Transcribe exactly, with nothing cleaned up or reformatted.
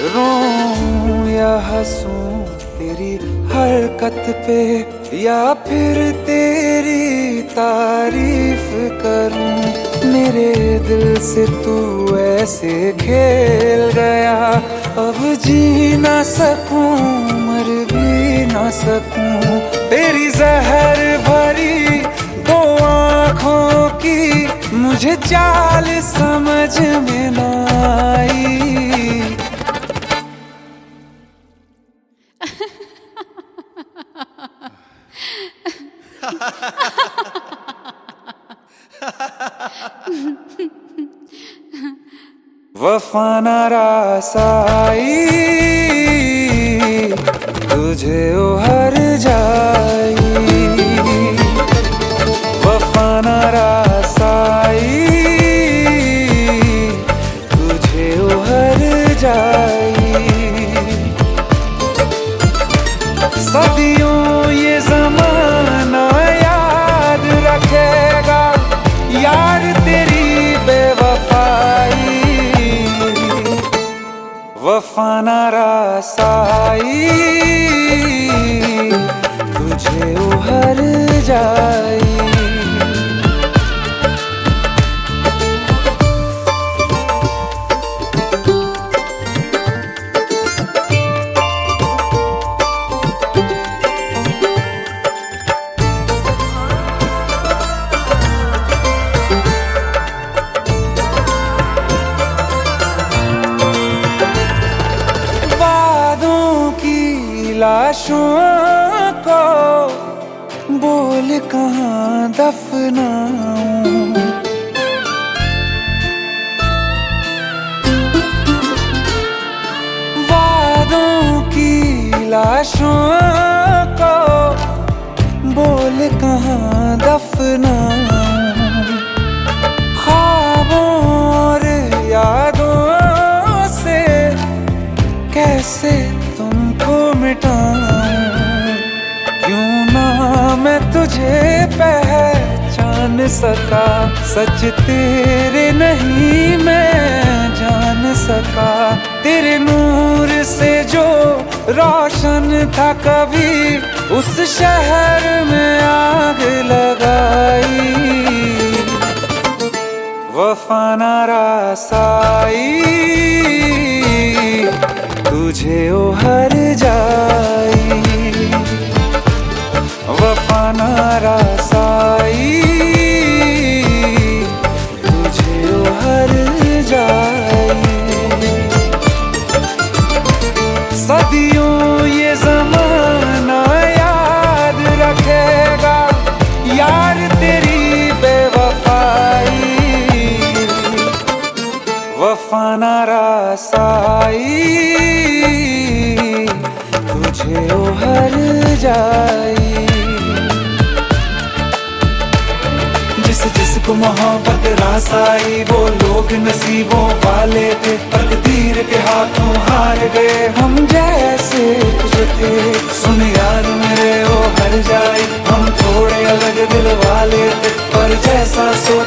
रोऊं या हंसूं तेरी हरकत पे, या फिर तेरी तारीफ करूं। मेरे दिल से तू ऐसे खेल गया, अब जी ना सकूं मर भी ना सकूं। तेरी जहर भरी दो आँखों की मुझे चाल समझ में ना आई। वफा न रास आई तुझे उहर जाई, वफा न रास आई तुझे उहर जाई। सदियों ये ज़माना याद रखेगा यार तेरी बेवफाई। वफा न रास आई तुझे उहर जाई। लाशों को बोल कहाँ दफनाऊं, वादों की लाशों को बोल कहाँ दफनाऊं। ख्वाबों और यादों से कैसे तुमको मिटाऊं, क्यों ना मैं तुझे पहचान सका। सच तेरे नहीं मैं जान सका, तेरे नूर से जो रोशन था कभी उस शहर में आग लगाई। वफा न रास आई तुझे उहर जाई, वफा न रास आई तुझे उहर जाई। सदियों ये ज़माना याद रखेगा यार तेरी बेवफाई। वफा न रास आई तुझे उहर जाई। जिस जिसको मोहब्बत रास आई वो लोग नसीबों वाले थे, तकदीर के हाथों हार गए हम जैसे जो थे। सुन यार मेरे ओ हर जाई, हम थोड़े अलग दिल वाले थे, पर जैसा सोच